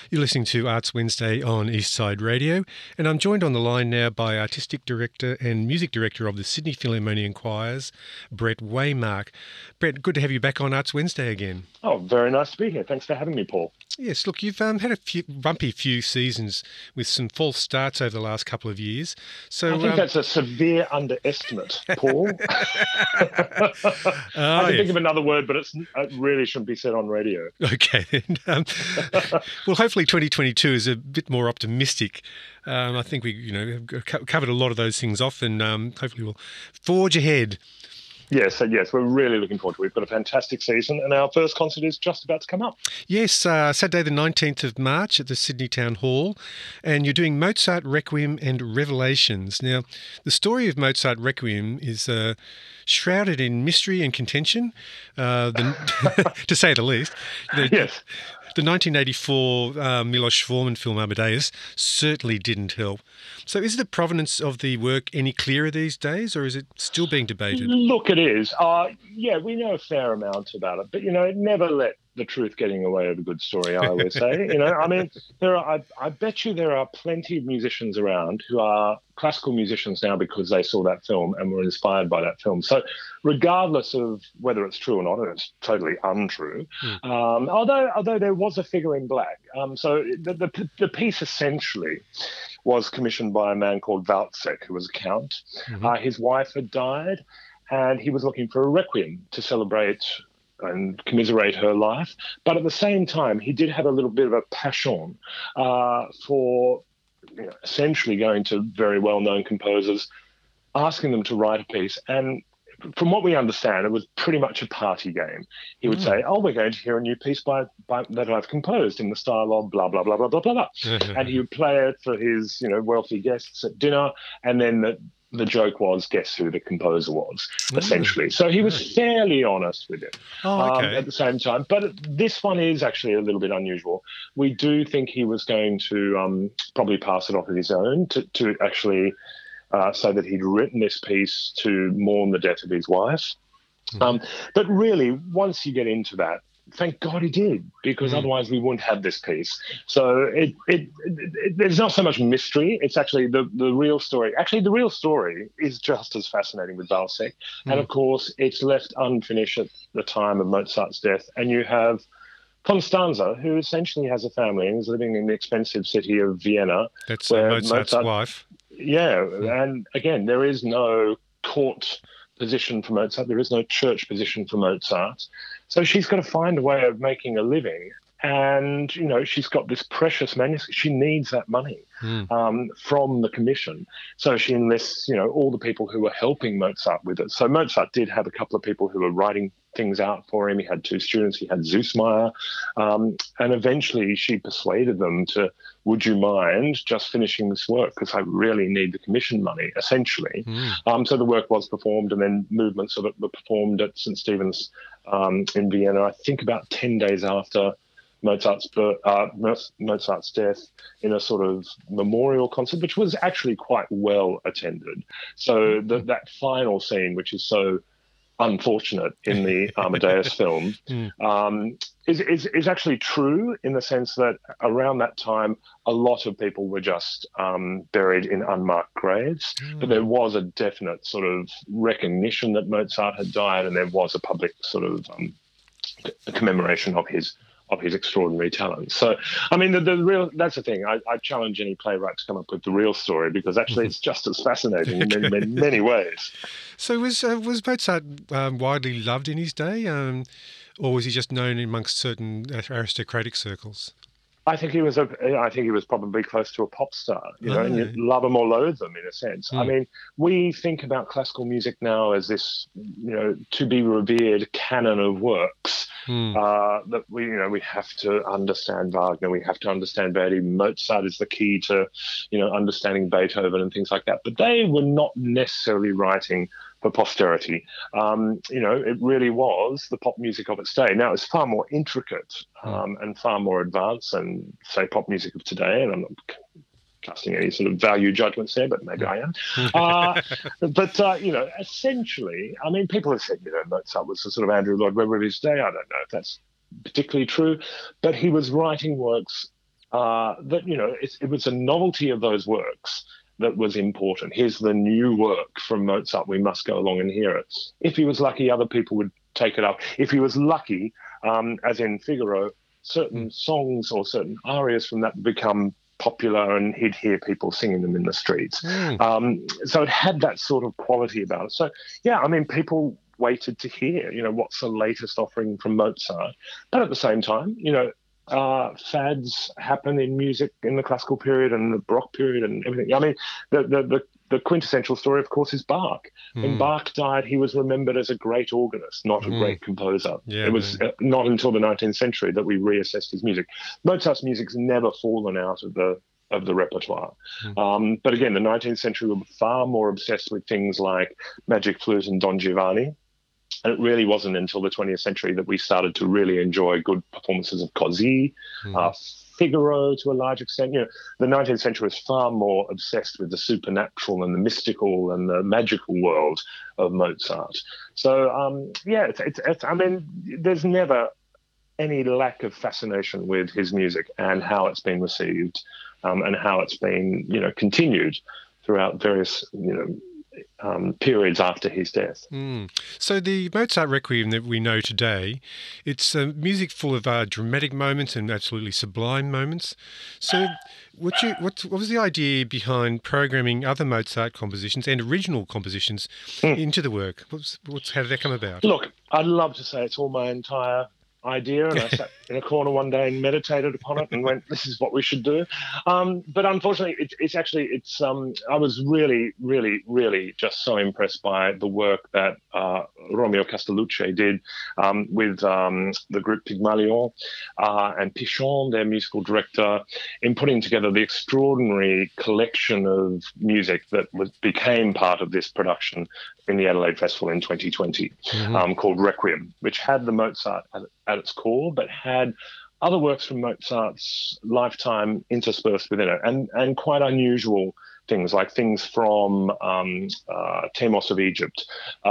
You're listening to Arts Wednesday on Eastside Radio, and I'm joined on the line now by Artistic Director and Music Director of the Sydney Philharmonian Choirs, Brett Waymark. Brett, good to have you back on Arts Wednesday again. Oh, very nice to be here. Thanks for having me, Paul. Yes, look, you've had a bumpy few seasons with some false starts over the last couple of years. So I think that's a severe underestimate, Paul. I can think of another word, but it really shouldn't be said on radio. Okay, then. Well, hopefully 2022 is a bit more optimistic. I think we, have covered a lot of those things off, and hopefully we'll forge ahead. Yes, we're really looking forward to it. We've got a fantastic season, and our first concert is just about to come up. Yes, Saturday the 19th of March at the Sydney Town Hall, and you're doing Mozart Requiem and Revelations. Now, the story of Mozart Requiem is shrouded in mystery and contention, to say the least. Yes. The 1984 Milos Forman film Amadeus certainly didn't help. So is the provenance of the work any clearer these days, or is it still being debated? Look, it is. We know a fair amount about it, but, never let the truth getting in the way of a good story, I always say. I bet you there are plenty of musicians around who are classical musicians now because they saw that film and were inspired by that film. So regardless of whether it's true or not, and it's totally untrue, although there was a figure in black. So the piece essentially was commissioned by a man called Waldsek, who was a count. Mm-hmm. His wife had died, and he was looking for a requiem to celebrate and commiserate her life. But at the same time, he did have a little bit of a passion for essentially going to very well-known composers, asking them to write a piece. And from what we understand, it was pretty much a party game. He would say, we're going to hear a new piece by that I've composed in the style of blah, blah, blah, blah, blah, blah, blah. And he would play it for his, wealthy guests at dinner. And then the joke was, guess who the composer was, essentially. So he was fairly honest with it at the same time. But this one is actually a little bit unusual. We do think he was going to probably pass it off as his own to actually say that he'd written this piece to mourn the death of his wife. But really, once you get into that, thank God he did, because otherwise we wouldn't have this piece. So there's not so much mystery. It's actually the real story. Actually, the real story is just as fascinating with Waldsek. And of course, it's left unfinished at the time of Mozart's death. And you have Constanza, who essentially has a family and is living in the expensive city of Vienna. That's Mozart's wife. Yeah. And again, there is no court position for Mozart. There is no church position for Mozart. So she's got to find a way of making a living. And, she's got this precious manuscript. She needs that money from the commission. So she enlists, all the people who were helping Mozart with it. So Mozart did have a couple of people who were writing things out for him. He had two students. He had Zusmeyer. And eventually she persuaded them to, would you mind just finishing this work? Because I really need the commission money, essentially. So the work was performed, and then movements of it were performed at St. Stephen's in Vienna, I think about 10 days after Mozart's death, in a sort of memorial concert, which was actually quite well attended. So that final scene, which is so unfortunate in the Amadeus film, is actually true in the sense that around that time, a lot of people were just buried in unmarked graves. But there was a definite sort of recognition that Mozart had died, and there was a public sort of commemoration of his extraordinary talent. So, I mean, that's the thing. I challenge any playwright to come up with the real story, because actually it's just as fascinating in many ways. So was Mozart widely loved in his day, or was he just known amongst certain aristocratic circles? I think he was probably close to a pop star, and you love him or loathe him in a sense. I mean, we think about classical music now as this, to be revered canon of works. That we have to understand Wagner, we have to understand Verdi. Mozart is the key to, understanding Beethoven and things like that. But they were not necessarily writing for posterity. It really was the pop music of its day. Now, it's far more intricate and far more advanced than, say, pop music of today. And I'm not casting any sort of value judgments there, but maybe I am. Essentially, I mean, people have said, Mozart was the sort of Andrew Lloyd Webber of his day. I don't know if that's particularly true, but he was writing works that it was a novelty of those works that was important. Here's the new work from Mozart. We must go along and hear it. If he was lucky, other people would take it up. If he was lucky, as in Figaro, certain songs or certain arias from that become popular, and he'd hear people singing them in the streets. So it had that sort of quality about it. So, yeah, I mean, people waited to hear, what's the latest offering from Mozart. But at the same time, fads happen in music in the classical period and the Baroque period and everything. I mean, the quintessential story, of course, is Bach. When Bach died, he was remembered as a great organist, not a great composer. Yeah, it was not until the 19th century that we reassessed his music. Mozart's music's never fallen out of the repertoire. But again, the 19th century were far more obsessed with things like Magic Flute and Don Giovanni. And it really wasn't until the 20th century that we started to really enjoy good performances of Così, Figaro to a large extent. The 19th century was far more obsessed with the supernatural and the mystical and the magical world of Mozart. So, I mean, there's never any lack of fascination with his music and how it's been received, and how it's been, continued throughout various, periods after his death. So the Mozart Requiem that we know today, it's music full of dramatic moments and absolutely sublime moments. So what was the idea behind programming other Mozart compositions and original compositions into the work? How did that come about? Look, I'd love to say it's all my entire idea, and I sat in a corner one day and meditated upon it and went, this is what we should do. But unfortunately, I was really, really, really just so impressed by the work that Romeo Castellucci did with the group Pygmalion and Pichon, their musical director, in putting together the extraordinary collection of music that became part of this production in the Adelaide Festival in 2020, called Requiem, which had the Mozart at its core, but had other works from Mozart's lifetime interspersed within it, and quite unusual things, like things from Themos of Egypt,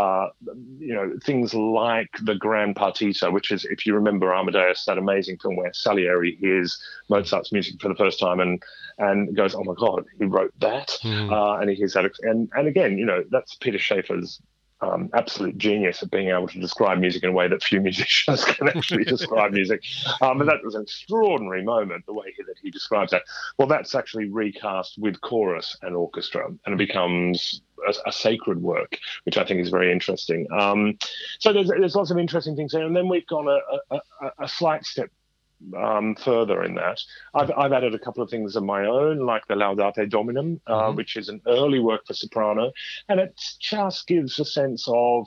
things like the Grand Partita, which is, if you remember Amadeus, that amazing film where Salieri hears Mozart's music for the first time and goes, oh my God, he wrote that, and he hears that, and again, that's Peter Schaeffer's absolute genius at being able to describe music in a way that few musicians can actually describe music. But that was an extraordinary moment, the way that he describes that. Well, that's actually recast with chorus and orchestra, and it becomes a sacred work, which I think is very interesting. So there's lots of interesting things there. And then we've gone a slight step further in that. I've added a couple of things of my own, like the Laudate Dominum, which is an early work for soprano, and it just gives a sense of,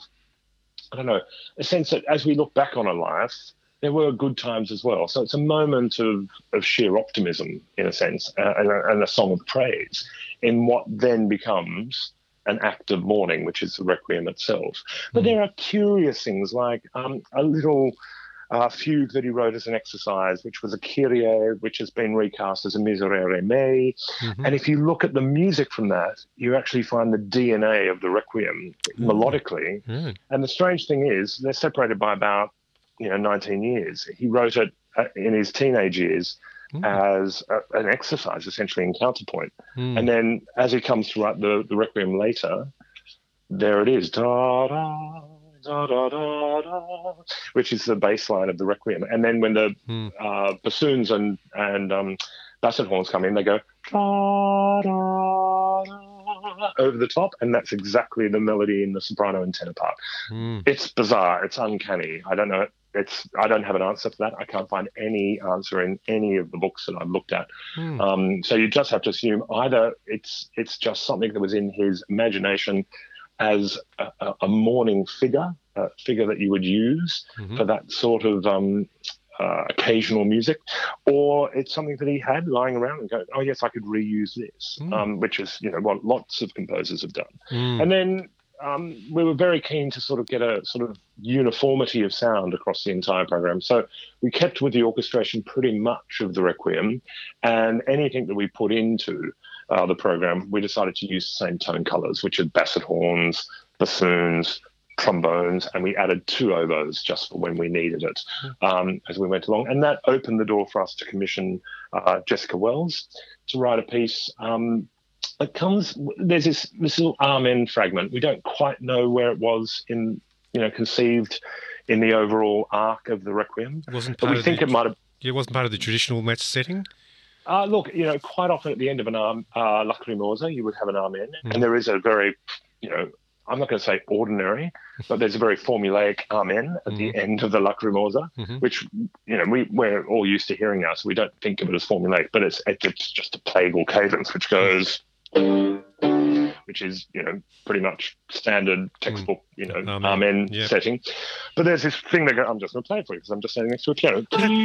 a sense that as we look back on a life, there were good times as well. So it's a moment of sheer optimism, in a sense, and a song of praise in what then becomes an act of mourning, which is the Requiem itself. But there are curious things like a little fugue that he wrote as an exercise, which was a Kyrie, which has been recast as a Miserere Mei. And if you look at the music from that, you actually find the DNA of the Requiem melodically. And the strange thing is, they're separated by about 19 years. He wrote it in his teenage years as an exercise, essentially, in counterpoint. And then as he comes to write the Requiem later, there it is. Da, da, da, da, da, da, which is the bass line of the Requiem. And then when the bassoons and basset horns come in, they go da, da, da, over the top, and that's exactly the melody in the soprano and tenor part. It's bizarre. It's uncanny. I don't know. I don't have an answer for that. I can't find any answer in any of the books that I've looked at. So you just have to assume either it's just something that was in his imagination as a mourning figure, a figure that you would use for that sort of occasional music, or it's something that he had lying around and go, oh yes, I could reuse this, which is what lots of composers have done. And then we were very keen to sort of get a sort of uniformity of sound across the entire program. So we kept with the orchestration pretty much of the Requiem, and anything that we put into the program, we decided to use the same tone colors, which are basset horns, bassoons, trombones, and we added 2 oboes just for when we needed it as we went along. And that opened the door for us to commission Jessica Wells to write a piece. There's this little Amen fragment. We don't quite know where it was conceived in the overall arc of the Requiem. It wasn't part it might have. It wasn't part of the traditional match setting. Look, quite often at the end of an Lacrimosa, you would have an Amen, and there is a very, I'm not going to say ordinary, but there's a very formulaic Amen at the end of the Lacrimosa, which, we're all used to hearing now, so we don't think of it as formulaic, but it's just a plagal cadence, which goes, which is, pretty much standard textbook, Amen setting. But there's this thing that I'm just going to play it for you because I'm just standing next to a piano.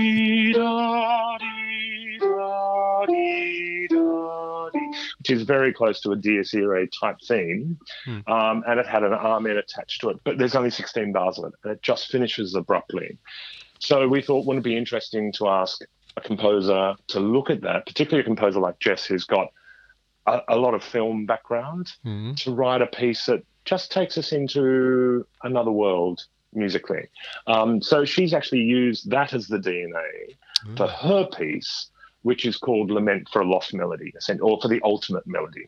Which is very close to a Dies Irae type theme, and it had an Amen attached to it, but there's only 16 bars of it, and it just finishes abruptly. So we thought, wouldn't it be interesting to ask a composer to look at that, particularly a composer like Jess, who's got a lot of film background, to write a piece that just takes us into another world musically. So she's actually used that as the DNA for her piece, which is called Lament for a Lost Melody, or for the Ultimate Melody.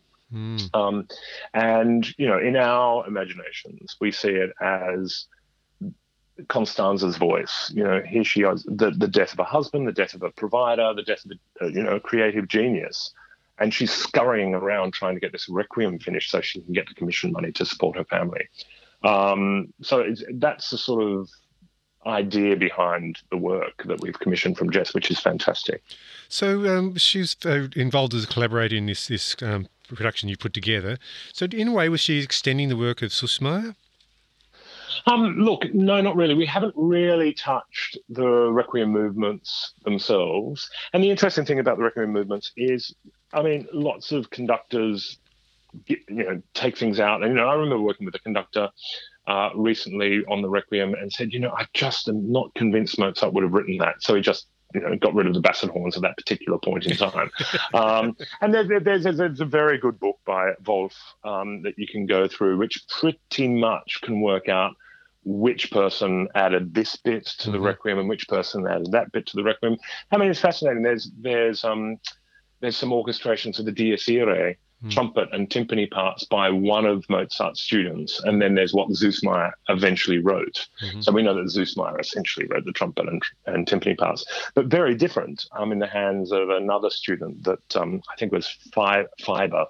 And, in our imaginations, we see it as Constanza's voice. Here she is, the death of a husband, the death of a provider, the death of a creative genius. And she's scurrying around trying to get this Requiem finished so she can get the commission money to support her family. So that's the sort of idea behind the work that we've commissioned from Jess, which is fantastic. So she's involved as a collaborator in this production you put together. So in a way, was she extending the work of Süssmayr? Look, no, not really. We haven't really touched the Requiem movements themselves. And the interesting thing about the Requiem movements is, lots of conductors, take things out. And, I remember working with a conductor recently on the Requiem and said, I just am not convinced Mozart would have written that. So he just, got rid of the basset horns at that particular point in time. And there's a very good book by Wolf that you can go through, which pretty much can work out which person added this bit to the Requiem and which person added that bit to the Requiem. It's fascinating. There's some orchestrations of the Dies Irae trumpet and timpani parts by one of Mozart's students, and then there's what Süssmayr eventually wrote. So we know that Süssmayr essentially wrote the trumpet and timpani parts, but very different in the hands of another student that I think was Fiber,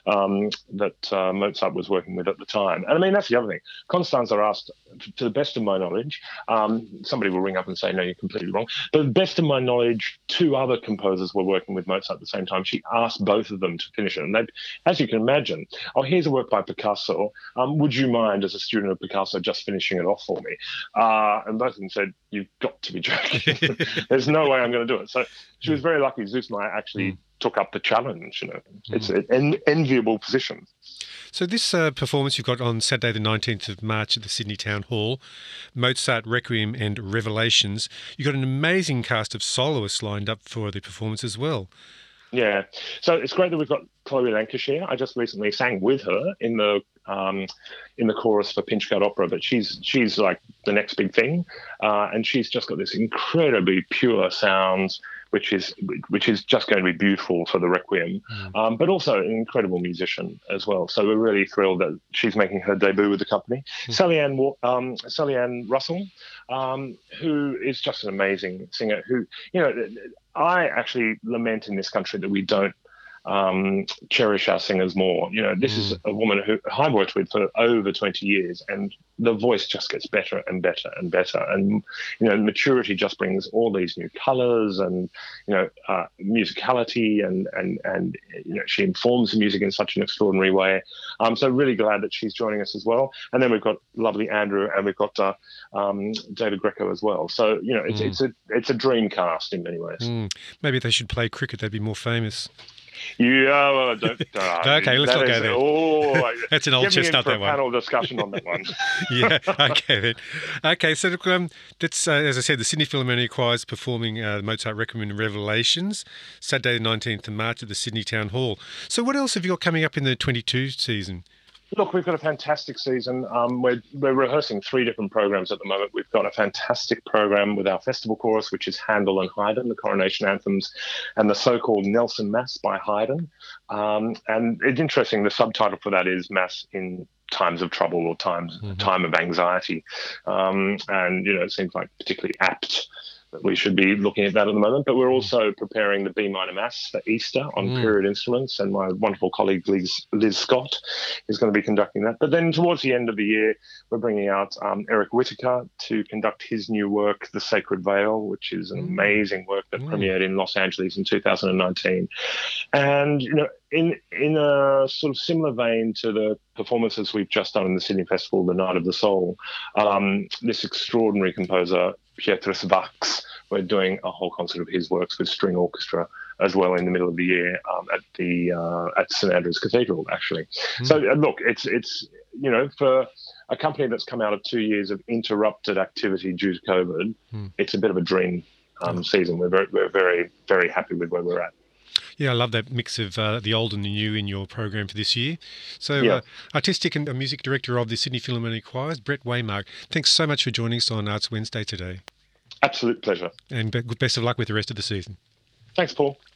that Mozart was working with at the time. And that's the other thing. Constanza asked, to the best of my knowledge, somebody will ring up and say, no, you're completely wrong. But to the best of my knowledge, 2 other composers were working with Mozart at the same time. She asked both of them to finish it. And they, as you can imagine, here's a work by Picasso. Would you mind, as a student of Picasso, just finishing it off for me? And both of them said, you've got to be joking. There's no way I'm going to do it. So she was very lucky. Süssmayr actually took up the challenge. It's an enviable position. So this performance you've got on Saturday the 19th of March at the Sydney Town Hall, Mozart Requiem and Revelations, you've got an amazing cast of soloists lined up for the performance as well. Yeah, so it's great that we've got Chloe Lancashire. I just recently sang with her in the chorus for Pinch Cut Opera, but she's like the next big thing, and she's just got this incredibly pure sound, which is just going to be beautiful for the Requiem, but also an incredible musician as well. So we're really thrilled that she's making her debut with the company. Sally Ann Russell, who is just an amazing singer. Who, I actually lament in this country that we don't cherish our singers more. This is a woman who I've worked with for over 20 years, and the voice just gets better and better and better. And, maturity just brings all these new colors and, musicality and she informs the music in such an extraordinary way. So really glad that she's joining us as well. And then we've got lovely Andrew, and we've got David Greco as well. So, it's a dream cast in many ways. Maybe they should play cricket. They'd be more famous. Yeah, well, don't. Okay, let's not go there. Oh, that's an old chestnut, that one. Panel discussion on that one. Yeah, okay then. Okay, so that's as I said, the Sydney Philharmonic Choir is performing Mozart Requiem and Revelations Saturday the 19th of March at the Sydney Town Hall. So what else have you got coming up in the 22 season? Look, we've got a fantastic season. We're rehearsing 3 different programs at the moment. We've got a fantastic program with our festival chorus, which is Handel and Haydn, the coronation anthems, and the so-called Nelson Mass by Haydn. And it's interesting, the subtitle for that is Mass in Times of Trouble or time of anxiety. And, it seems like particularly apt that we should be looking at that at the moment. But we're also preparing the B minor Mass for Easter on period instruments, and my wonderful colleague Liz Scott is going to be conducting that. But then towards the end of the year, we're bringing out Eric Whitaker to conduct his new work, The Sacred Veil, which is an amazing work that premiered in Los Angeles in 2019. And, in a sort of similar vein to the performances we've just done in the Sydney Festival, The Night of the Soul, this extraordinary composer, Pietrus Vax, we're doing a whole concert of his works with string orchestra as well in the middle of the year at St Andrew's Cathedral, actually. So look, it's for a company that's come out of 2 years of interrupted activity due to COVID, it's a bit of a dream season. We're very, very happy with where we're at. Yeah, I love that mix of the old and the new in your program for this year. So, Artistic and Music Director of the Sydney Philharmonic Choirs, Brett Waymark, thanks so much for joining us on Arts Wednesday today. Absolute pleasure. And best of luck with the rest of the season. Thanks, Paul.